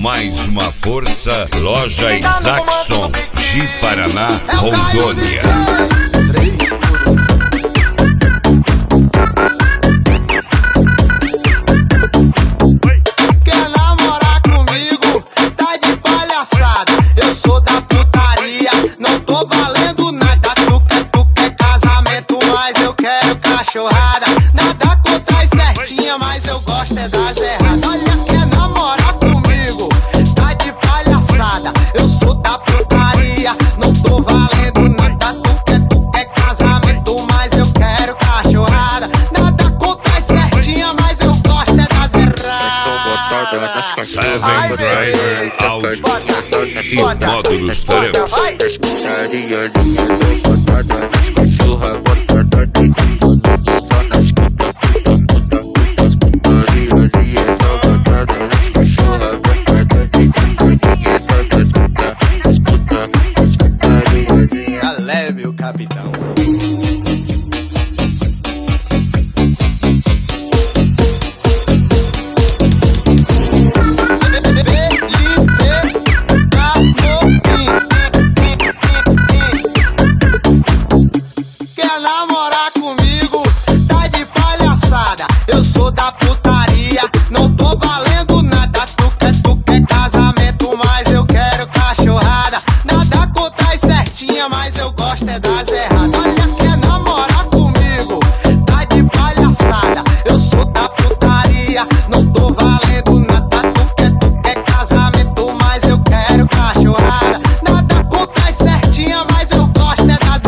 mais uma força, Loja Isaacson, de Paraná, Rondônia. Quer namorar comigo? Tá de palhaçada. Eu sou da putaria, não tô valendo nada. Tu quer casamento, mas eu quero cachorrada. Nada contra as certinhas, mas eu gosto é das erradas. Olha, quer namorar comigo? Tá de palhaçada. Eu sou da putaria, não tô valendo nada. Tu quer casamento, mas eu quero cachorrada. Nada contra as certinhas, mas eu gosto é das erradas. Seven Driver Áudio e módulos Tramps. Leve o capitão. Quer namorar comigo? Tá de palhaçada. Eu sou da putaria, não tô valendo nada. Tu quer casamento, mas eu quero cachorrada. Nada contra as certinhas, mas eu gosto é das erradas. Olha, quer namorar comigo? Tá de palhaçada. Eu sou da putaria, não tô valendo nada. Tu quer casamento, mas eu quero cachorrada. Nada contra as certinhas, mas eu gosto é das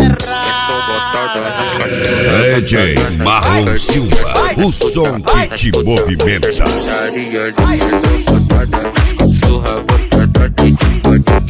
erradas. DJ Marlon Silva, o som que te movimenta.